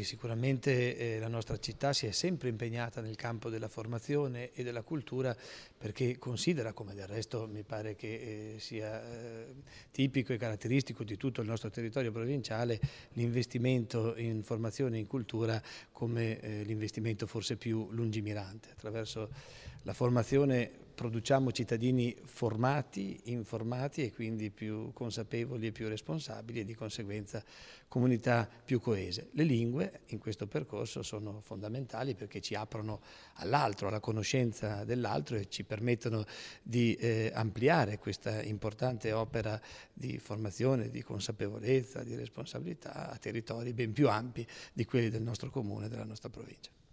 sicuramente la nostra città si è sempre impegnata nel campo della formazione e della cultura perché considera, come del resto mi pare che sia tipico e caratteristico di tutto il nostro territorio provinciale, l'investimento in formazione e in cultura come l'investimento forse più lungimirante. Attraverso la formazione produciamo cittadini formati, informati e quindi più consapevoli e più responsabili e di conseguenza comunità più coese. Le lingue in questo percorso sono fondamentali perché ci aprono all'altro, alla conoscenza dell'altro e ci permettono di ampliare questa importante opera di formazione, di consapevolezza, di responsabilità a territori ben più ampi di quelli del nostro comune e della nostra provincia.